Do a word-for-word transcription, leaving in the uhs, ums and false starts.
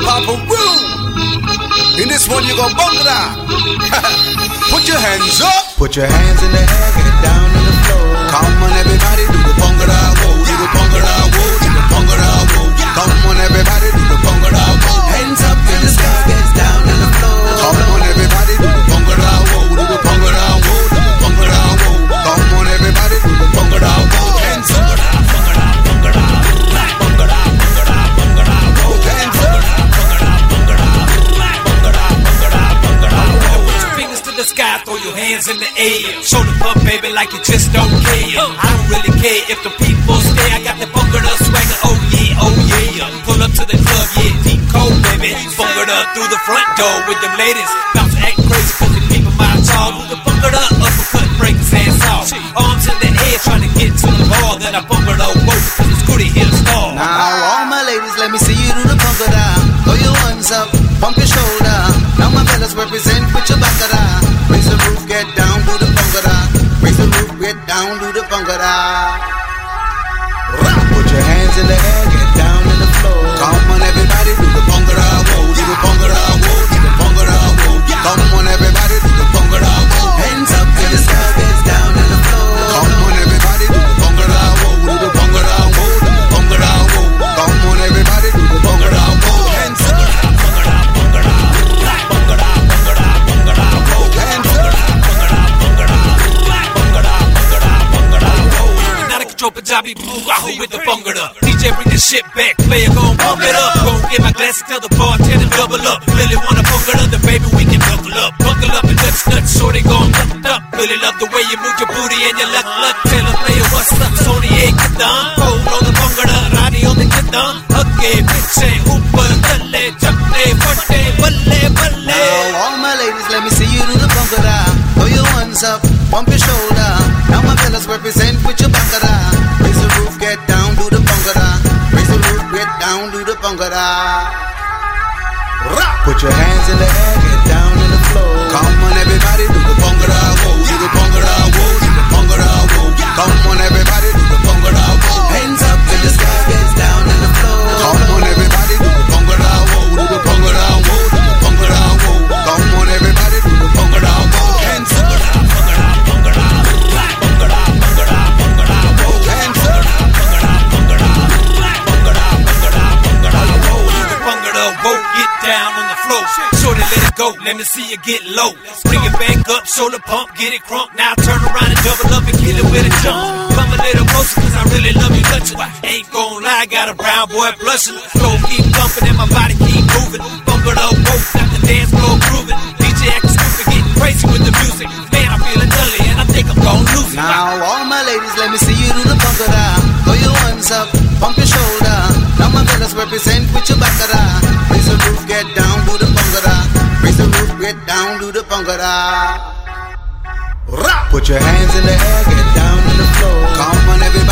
Papa Roo. In this one you gon' bungada. Put your hands up. Put your hands in the air, get down on the floor. Come on everybody, do the bungada, whoa, do the bungada, whoa, do the bungada, whoa. Come on everybody, do the bungada, whoa. Hands up in the sky, get down on the floor. Come on everybody, do the bungada, whoa, do the bungada, whoa, do the bungada, whoa. Come on everybody, do the bungada, whoa. Hands up. Bungada, bungada, bungada, bungada, bungada, whoa. Hands up. Bungada, bungada, bungada, bungada, bungada, whoa. Put your fingers to the sky, throw your hands in the air. Shoulder pump, baby, like you just don't care. I don't really care if the people stay. I got the bungada swagger, oh yeah, oh yeah. Pull up to the club, yeah, deep cold, baby. Bungada through the front door with them ladies. Bounce act crazy cause the people my tall. Do the bungada, uppercut, break his ass off. Arms in the air trying to get to the ball. Then I bungada, whoa, cause it's goody here to stall. Now all my ladies, let me see you do the bungada. Throw your ones up, pump your shoulder. Now my fellas represent with your bungada. Raise the roof, get down, do the bungada. Raise the roof, get down, do the bungada. Put your hands in the air, get down on the floor. Come on everybody, do the bungada, whoa, do the bungada, whoa, do the bungada, whoa. Come on everybody, do the bungada, whoa. Hands up in the sky, get down on the floor. Come on everybody, do the bungada, whoa, do the bungada, whoa, do the bungada, whoa. Come on everybody, do the bungada, whoa. Hands up. Bungada, bungada, bungada, bungada, bungada, whoa. Hands up. Bungada, bungada, bungada, bungada, bungada, whoa. Now the control Punjabi, move wahoo with the bungada. D J bring the shit back, player gon' pump it up. Gon' get my glasses, tell the bartender double up. Really wanna bungada, then baby we can buckle up. Buckle up and nuts nuts, shorty gon' look up. Really love the way you move your booty and your luck luck. Tell a player what's up, Sony egg done. Cold on the bungada, Rani on the kitan. Okay, piche, upar, thalle, chapte, patte, balle, balle. Now all my ladies, let me see you do the bungada. Throw your ones up, pump your shoulder. Now my fellas represent with your bungada. Raise the roof, get down, do the bungada. Raise the roof, get down, do the bungada. Put your hands in the air, get down on the floor. Come on everybody, do the bungada, whoa, do the bungada, whoa, do the bungada, whoa. Come on everybody, do the bungada, whoa. Hands up in the sky, get down on the floor. Come on everybody, do the bungada, whoa, do the bungada, whoa, do the bungada, whoa. Come on everybody, do the bungada, whoa. Hands up. Bungada, bungada, bungada, bungada, bungada, whoa. Hands up. Bungada, bungada, bungada, bungada, bungada, whoa. The bungada, whoa, get down on the floor. Shorty, let it go, let me see you get low. Bring it back up, shoulder pump, get it crunk. Now turn around and double up and kill it with a jump. Come a little closer, cause I really love you touching. Ain't gon' lie, got a brown boy blushing. Flow keep bumping and my body keep moving. Bungada, whoa, got the dance floor grooving. D J acting stupid, getting crazy with the music. Man, I'm feeling dully and I think I'm gon' lose it. Now all my ladies, let me see you do the bungada. Throw your ones up, pump your shoulder. Now my fellas represent with your bungada. Raise the roof, get down, do the bungada. Raise the roof, get down, do the bungada. Put your hands in the air, get down on the floor. Come on everybody.